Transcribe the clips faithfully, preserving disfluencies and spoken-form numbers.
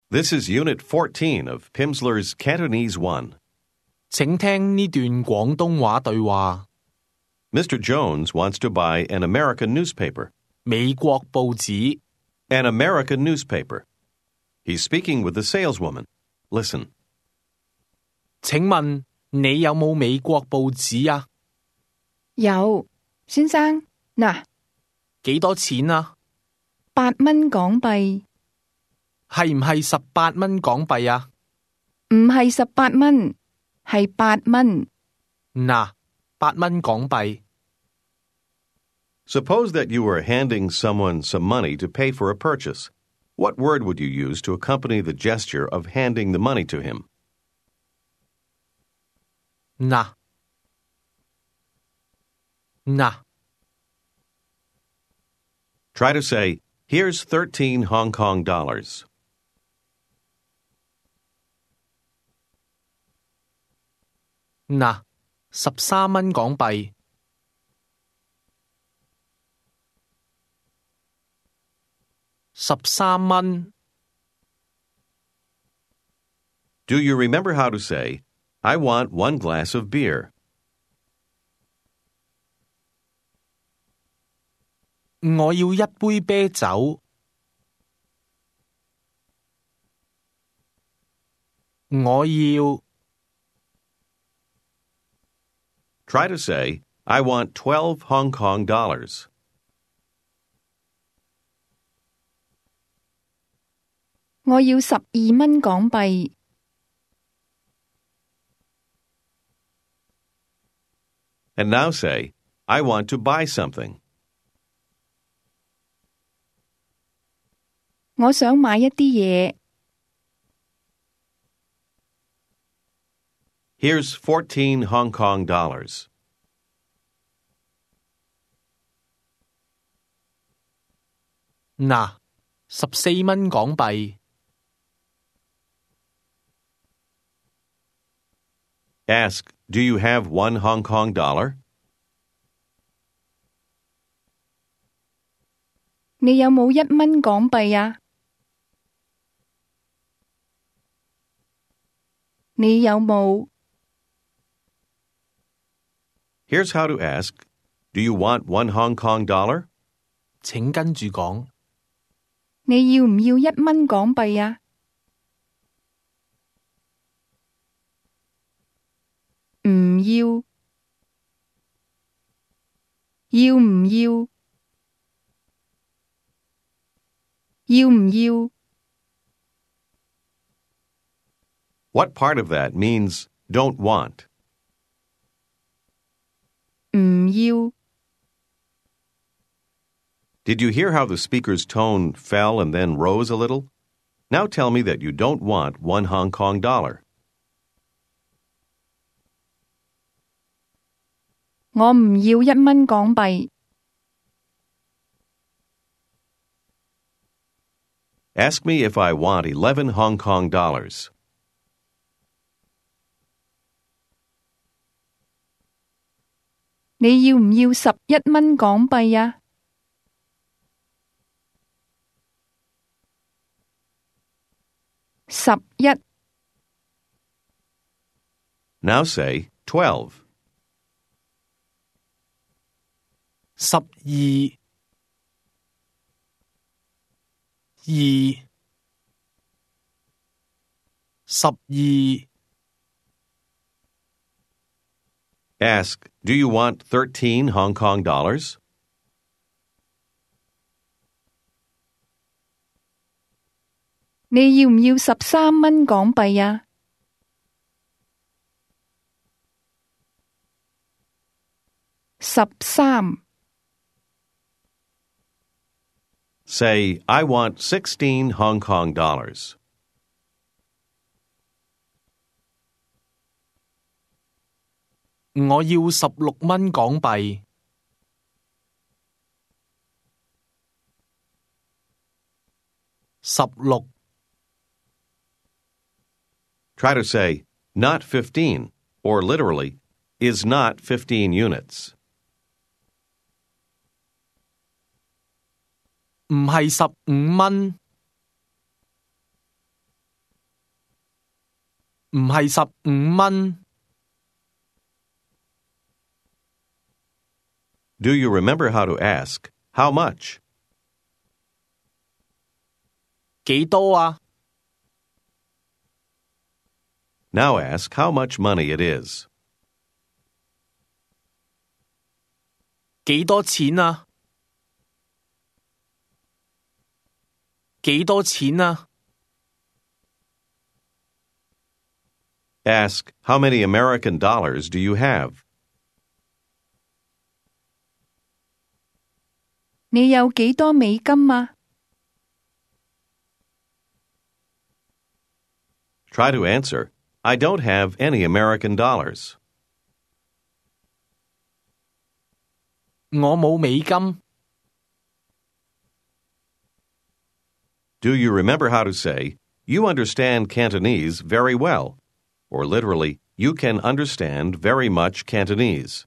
This is Unit fourteen of Pimsleur's Cantonese one. 請聽呢段廣東話對話。 Mister Jones wants to buy an American newspaper. 美國報紙 An American newspaper. He's speaking with the saleswoman. Listen. 請問你有冇美國報紙啊？ 有，先生，嗱， 幾多錢啊？ 八蚊港幣， 係唔係十八蚊港幣啊？ 唔係十八蚊，係八蚊。 嗱，八蚊港幣。 Suppose that you were handing someone some money to pay for a purchase. What word would you use to accompany the gesture of handing the money to him? 嗱，嗱。 Try to say, here's thirteen Hong Kong dollars. 嗱，十三蚊港幣。十三蚊。 Do you remember how to say, I want one glass of beer? 我要一杯啤酒。我要 Try to say, I want twelve Hong Kong dollars. 我要十二蚊港幣。 And now say, I want to buy something. 我想買一啲嘢。 Here's fourteen Hong Kong dollars. 嗱，十四蚊港幣。 Ask, do you have one Hong Kong dollar? 你有冇一蚊港幣啊？你有冇？ Here's how to ask, do you want one Hong Kong dollar? 請跟住講。 你要唔要一蚊港幣啊？唔要。要唔要？要唔要？ What part of that means don't want? 唔要。 Did you hear how the speaker's tone fell and then rose a little? Now tell me that you don't want one Hong Kong dollar. 我唔要一蚊港幣。 Ask me if I want eleven Hong Kong dollars. 你要唔要十一蚊港幣啊？十一。 Now say twelve. 十二。二。十二。 Ask, do you want thirteen Hong Kong dollars? 你要唔要十三蚊港幣啊？十三。 Say, I want sixteen Hong Kong dollars. 我要十六蚊港幣。十六。 Try to say, not fifteen, or literally, is not fifteen units. 唔係十五蚊。 唔係十五蚊。 Do you remember how to ask, how much? 幾多啊？ Now ask how much money it is. 幾多錢啊？幾多錢啊？ Ask, how many American dollars do you have? 你有幾多美金啊？ Try to answer, I don't have any American dollars. 我冇美金。 Do you remember how to say, you understand Cantonese very well? Or literally, you can understand very much Cantonese.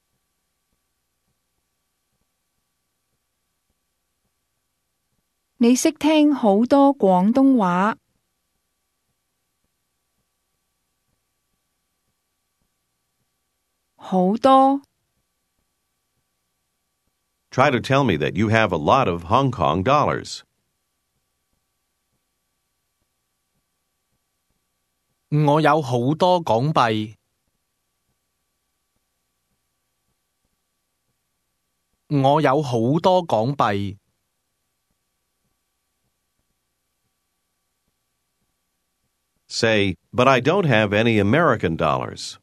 你識聽好多廣東話。好多。 Try to tell me that you have a lot of Hong Kong dollars. 我有好多港幣。我有好多港幣。 Say, but I don't have any American dollars.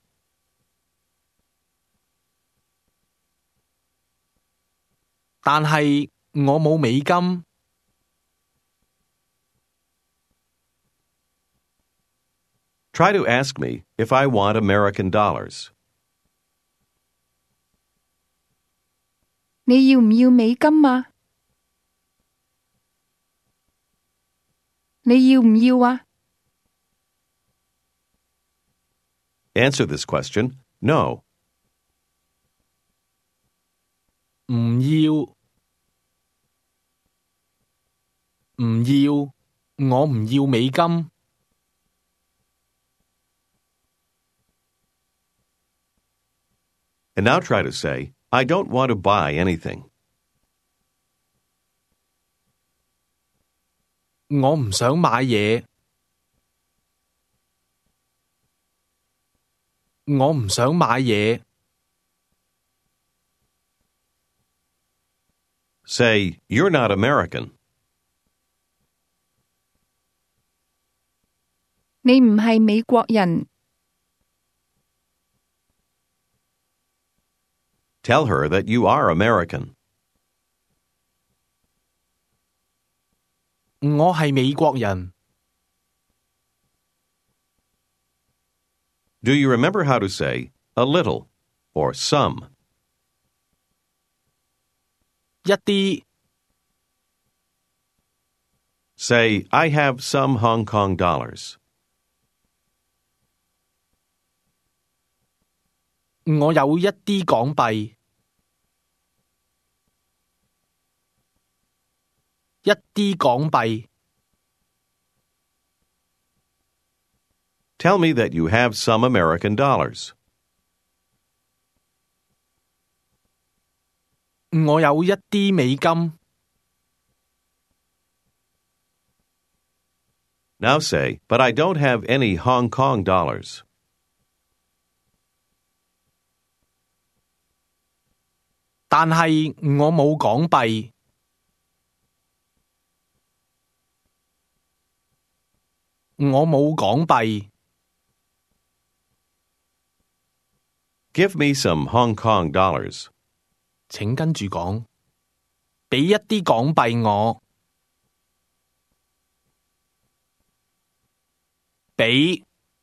但係我冇美金。 Try to ask me if I want American dollars. 你要唔要美金啊？你要唔要啊？ Answer this question, no. 唔要。唔要，我唔要美金。 And now try to say, I don't want to buy anything. 我唔想買嘢。我唔想買嘢。 Say, you're not American. 你唔係美國人。 Tell her that you are American. 我係美國人。 Do you remember how to say, a little, or some? 一啲。 Say, I have some Hong Kong dollars. 我有一啲港幣。一啲港幣。 Tell me that you have some American dollars. 我有一啲美金。 Now say, but I don't have any Hong Kong dollars. 但係我冇港幣。我冇港幣。 Give me some Hong Kong dollars. 請跟住講，俾一啲港幣我。俾。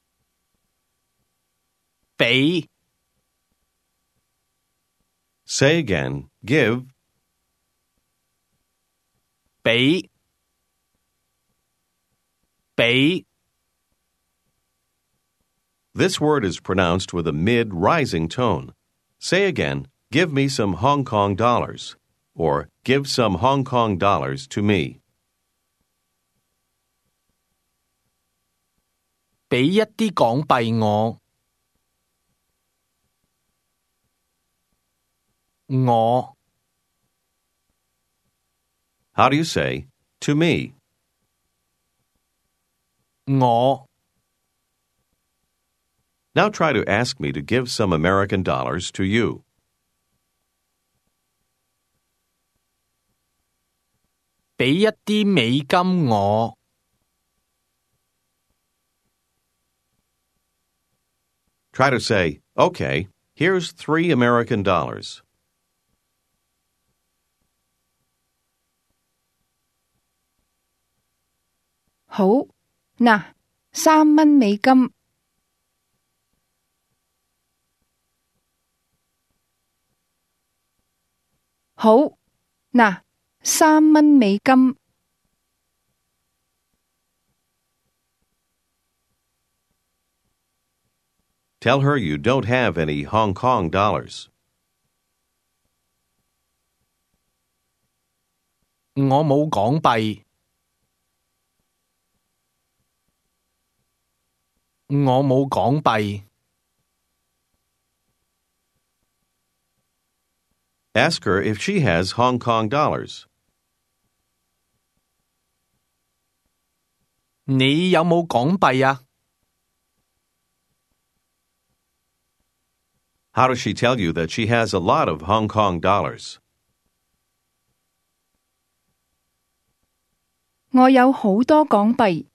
俾。 Say again, give. 俾。俾。 This word is pronounced with a mid-rising tone. Say again, give me some Hong Kong dollars, or give some Hong Kong dollars to me. 畀一啲港幣我。我 How do you say to me? 我 Now try to ask me to give some American dollars to you. 畀一啲美金我。 Try to say, okay, here's three American dollars. 好，嗱，三蚊美金。好，嗱，三蚊美金。 Tell her you don't have any Hong Kong dollars. 我冇港幣。我冇港幣。 Ask her if she has Hong Kong dollars. 你有冇港幣啊？ How does she tell you that she has a lot of Hong Kong dollars? 我有好多港幣。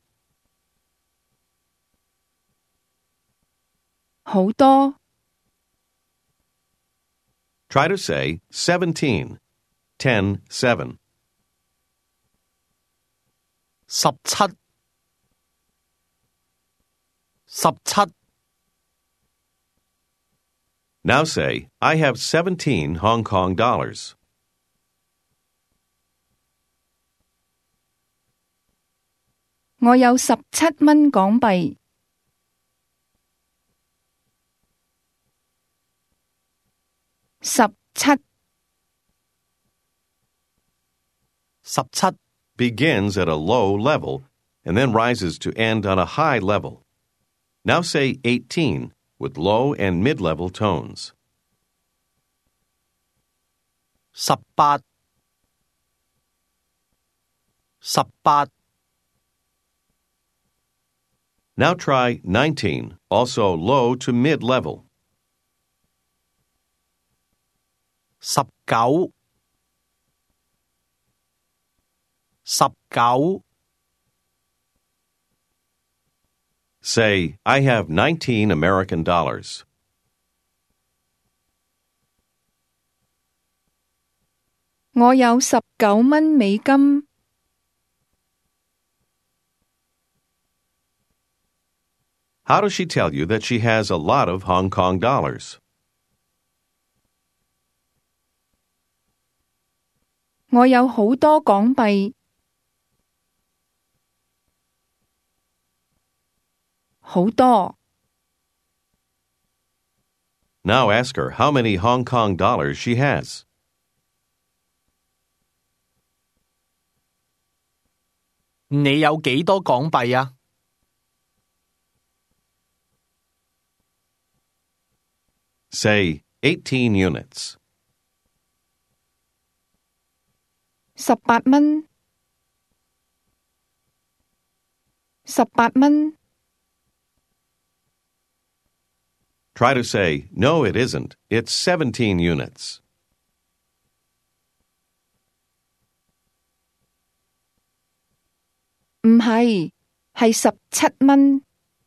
好多。 Try to say seventeen, ten, seven. 十七。十七。 Now say, I have seventeen Hong Kong dollars. 我有十七蚊港幣。十七。 十七 begins at a low level and then rises to end on a high level. Now say eighteen with low and mid-level tones. 十八。十八。 Now try nineteen, also low to mid-level. 十九。十九。 Say, I have nineteen American dollars. 我有十九蚊美金。 How does she tell you that she has a lot of Hong Kong dollars? 我有好多港幣。好多。 Now ask her how many Hong Kong dollars she has. 你有幾多港幣啊？ Say eighteen units. 十八蚊。十八蚊。 Try to say, no, it isn't. It's seventeen units. 唔係，係十七蚊。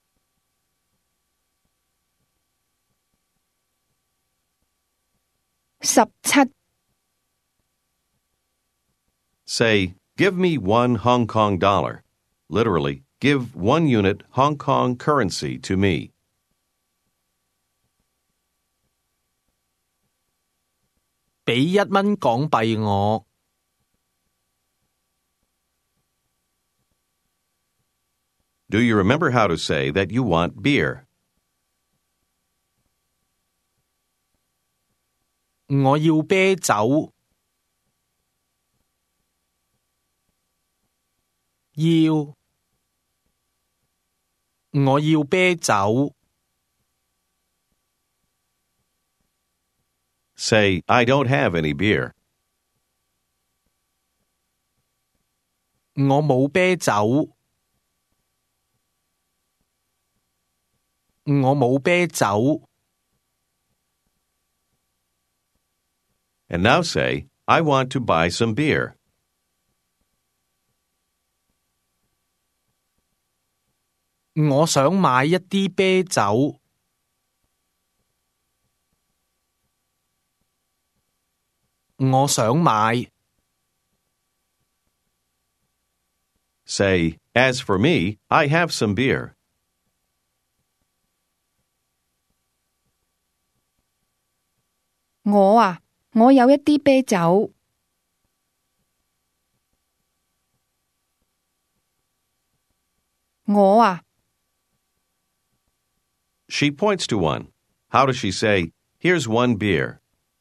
十七。 Say, give me one Hong Kong dollar. Literally, give one unit Hong Kong currency to me. 畀一蚊港幣我。 Do you remember how to say that you want beer? 我要啤酒。要。 我要啤酒。 Say, I don't have any beer. 我冇啤酒。我冇啤酒。 And now say, I want to buy some beer. 我想買一啲啤酒。我想買。 Say, as for me, I have some beer. 我啊，我有一啲啤酒。我啊。 She points to one. How does she say, here's one beer?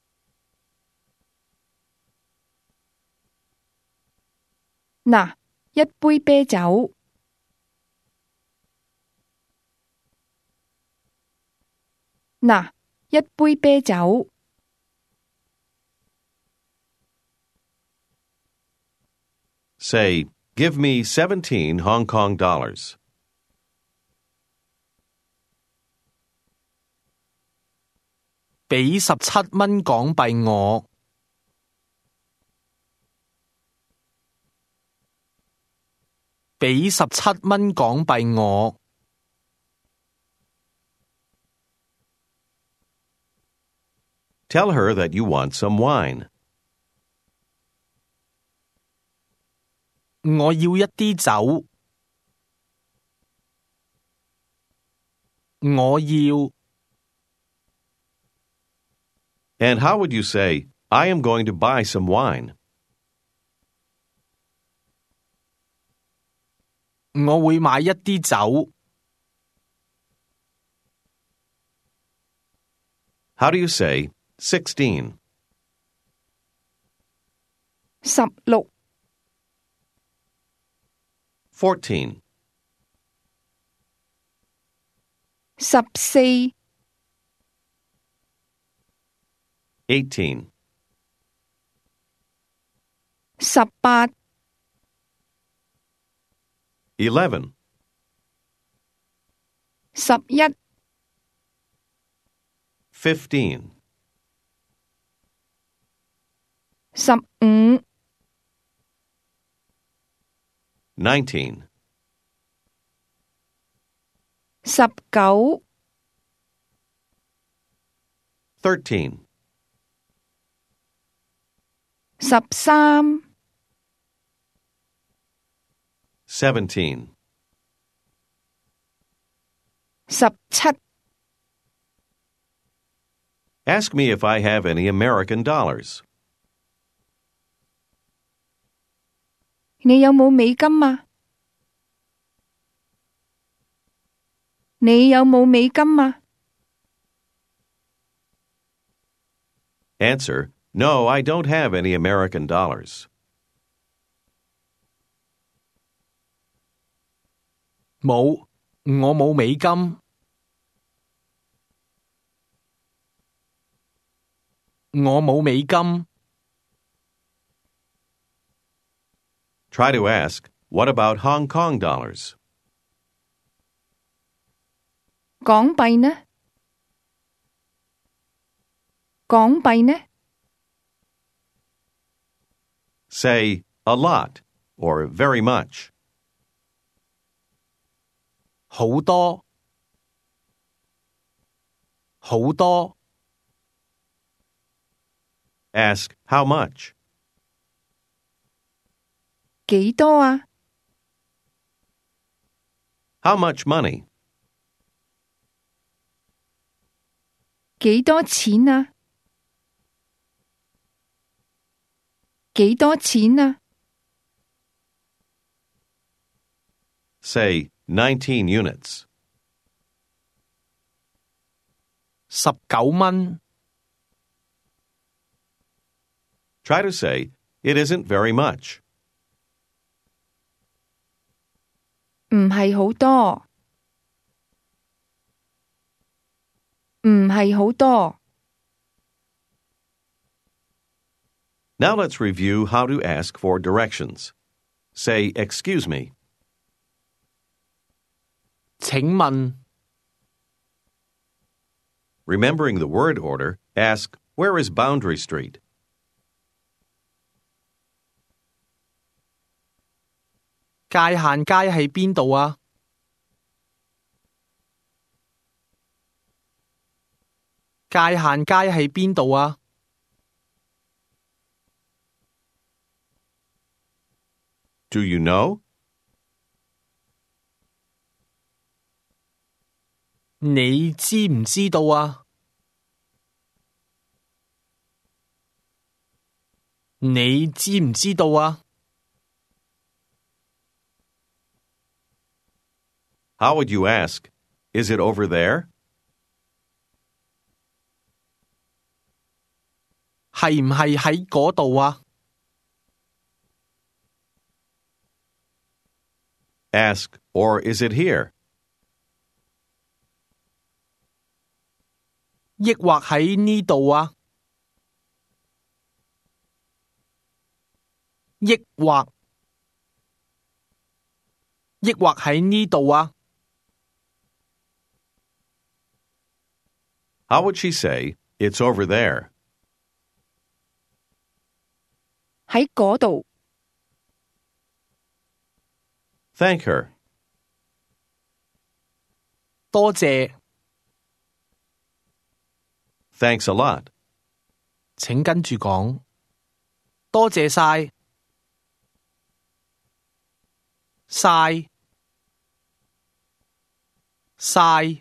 嗱，一杯啤酒。嗱，一杯啤酒。 Say, give me seventeen Hong Kong dollars. 俾十七蚊港幣我。俾十七蚊港幣我。 Tell her that you want some wine. 我要一啲酒。我要。 And how would you say, I am going to buy some wine? 我會買一啲酒。 How do you say, sixteen? 十六。 fourteen. 十四。 eighteen. 十八。 eleven. 十一。 fifteen. 十五。 nineteen. 十九。 thirteen. 十三。 seventeen. 十七。 Ask me if I have any American dollars. 你有冇美金啊？你有冇美金啊？ Answer, no, I don't have any American dollars. 冇，我冇美金。我冇美金。 Try to ask, what about Hong Kong dollars? 港幣呢？港幣呢？ Say, a lot, or very much. 好多，好多。 Ask, how much? 幾多啊？ How much money? 幾多錢啊？幾多錢啊？ Say, nineteen units. 十九蚊。 Try to say, it isn't very much. 唔係好多。 唔係好多。 Now let's review how to ask for directions. Say, excuse me. 請問 Remembering the word order, ask, where is Boundary Street? 界限街喺邊度啊？界限街喺邊度啊？ Do you know? 你知唔知道啊？你知唔知道啊？ How would you ask? Is it over there? 係唔係喺嗰度啊？ Ask, or is it here? 抑或喺呢度啊？抑或抑或喺呢度啊？ How would she say, it's over there? 喺嗰度。 Thank her. 多謝， Thanks a lot. 請跟住講。多謝晒，晒，晒，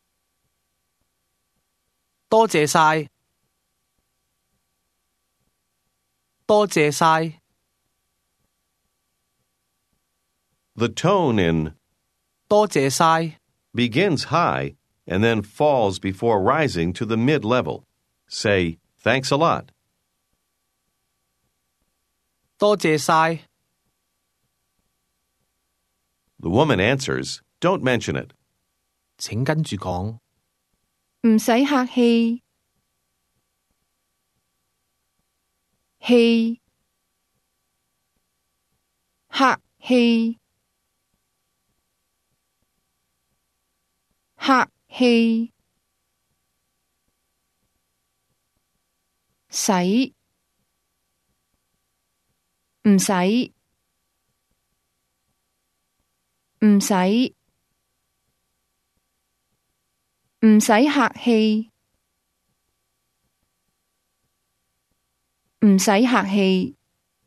多謝晒，多謝晒。 The tone in 多謝晒 begins high and then falls before rising to the mid-level. Say, thanks a lot. 多謝晒。 The woman answers, don't mention it. 請跟住講。 唔使客氣。氣，客氣，客氣，使，唔使，唔使，唔使客氣，唔使客氣。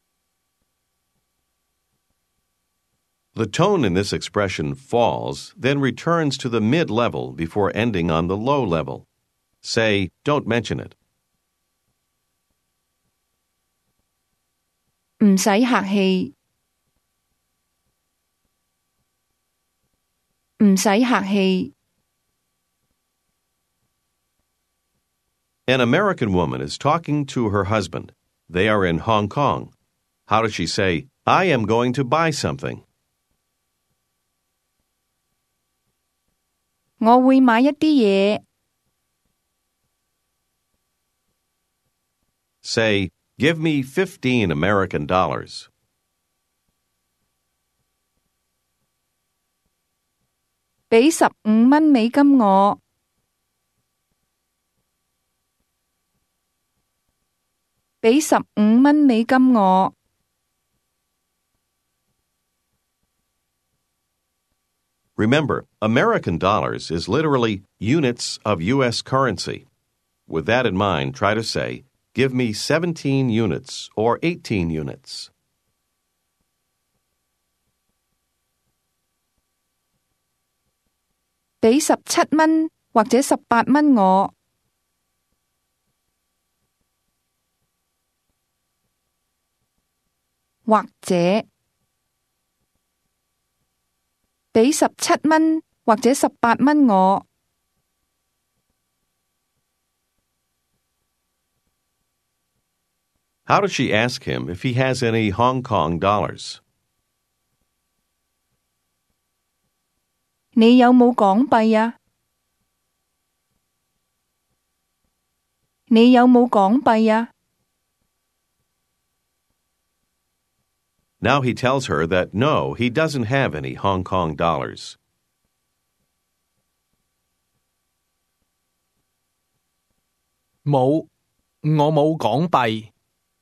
The tone in this expression falls, then returns to the mid-level before ending on the low level. Say, don't mention it. 唔使客氣，唔使客氣。 An American woman is talking to her husband. They are in Hong Kong. How does she say, I am going to buy something? 我會買一啲嘢。 Say, give me fifteen American dollars. 俾十五蚊美金我。俾十五蚊美金我。 Remember, American dollars is literally units of U S currency. With that in mind, try to say, give me seventeen units or eighteen units. 俾十七蚊或者十八蚊我。或者俾十七蚊或者十八蚊我。 How does she ask him if he has any Hong Kong dollars? 你有冇港幣啊？ 你有冇港幣啊？ Now he tells her that no, he doesn't have any Hong Kong dollars. 冇，我冇港幣。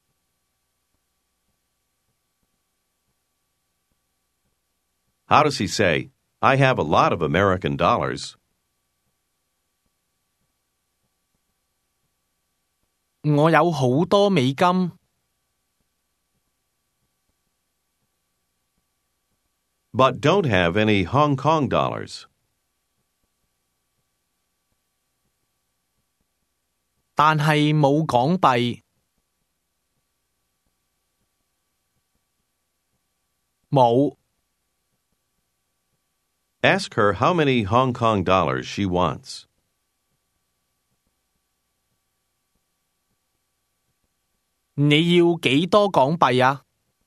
How does he say, I have a lot of American dollars? 我有好多美金。 But don't have any Hong Kong dollars. 但係冇港幣。冇。 Ask her how many Hong Kong dollars she wants. 你要幾多港幣啊？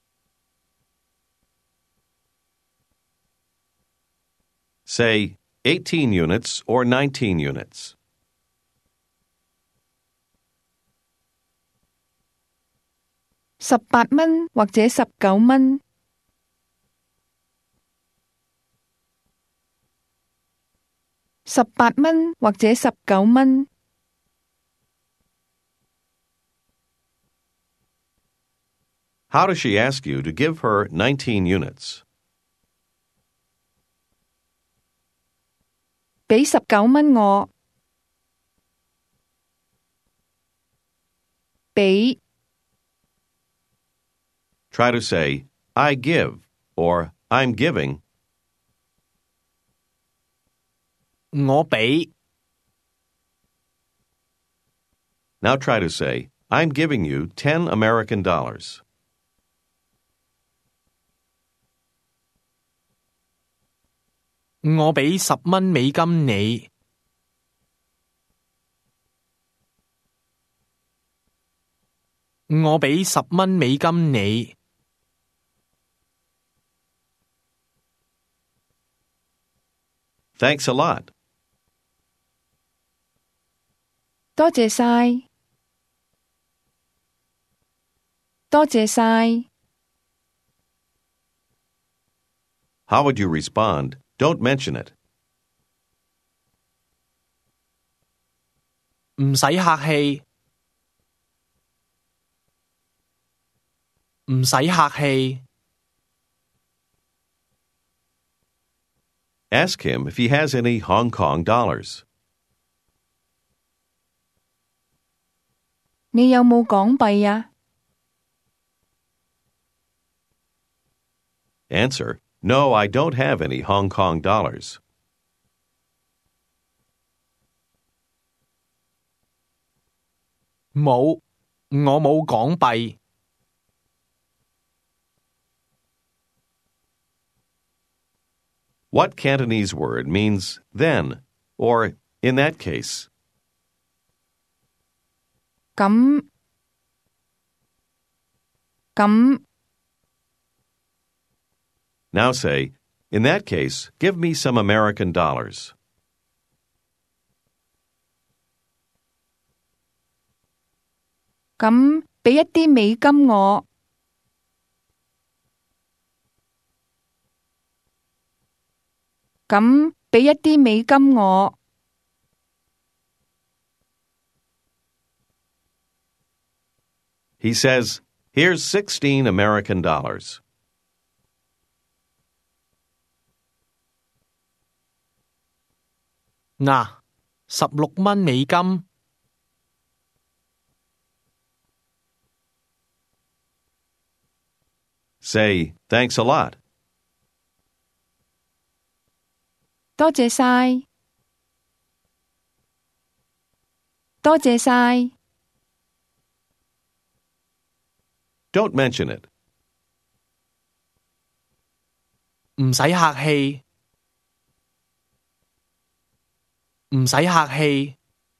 Say eighteen units or nineteen units. 十八蚊或者十九蚊。十八蚊或者十九蚊。 How does she ask you to give her nineteen units? 俾十九蚊我。俾。 Try to say, I give, or I'm giving. 我俾。 Now try to say, I'm giving you ten American dollars. 我俾十蚊美金你。我俾十蚊美金你。 Thanks a lot. 多謝晒。多謝晒。 How would you respond? Don't mention it. 唔使客氣。唔使客氣。 Ask him if he has any Hong Kong dollars. 你有冇港幣啊？ Answer, no, I don't have any Hong Kong dollars. 冇，我冇港幣。 What Cantonese word means then, or in that case? 咁咁 Now say, in that case, give me some American dollars. 咁俾一啲美金我。咁俾一啲美金我。 He says, here's sixteen American dollars. 嗱，十六蚊美金。 Say, thanks a lot. 多謝晒。多謝晒。 Don't mention it. 唔使客氣。唔使客氣。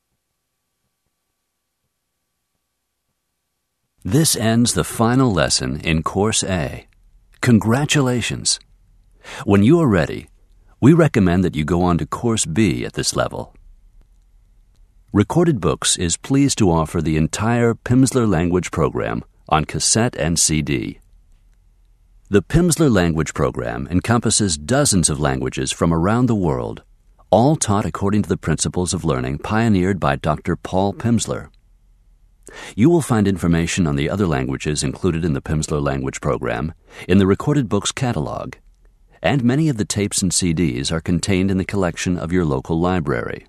This ends the final lesson in Course A. Congratulations! When you are ready, we recommend that you go on to Course B at this level. Recorded Books is pleased to offer the entire Pimsleur language program on cassette and C D. The Pimsleur language program encompasses dozens of languages from around the world, all taught according to the principles of learning pioneered by Doctor Paul Pimsleur. You will find information on the other languages included in the Pimsleur language program in the Recorded Books catalog, and many of the tapes and C Ds are contained in the collection of your local library.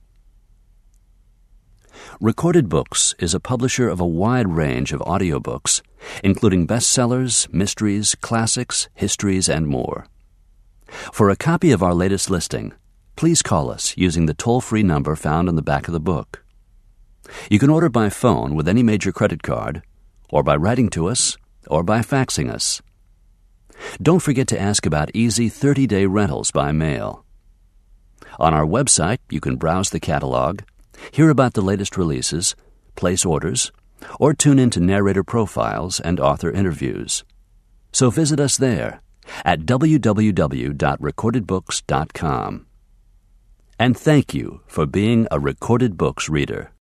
Recorded Books is a publisher of a wide range of audiobooks, including bestsellers, mysteries, classics, histories, and more. For a copy of our latest listing, please call us using the toll-free number found on the back of the book. You can order by phone with any major credit card, or by writing to us, or by faxing us. Don't forget to ask about easy thirty-day rentals by mail. On our website, you can browse the catalog, hear about the latest releases, place orders, or tune into narrator profiles and author interviews. So visit us there at w w w dot recorded books dot com. And thank you for being a Recorded Books reader.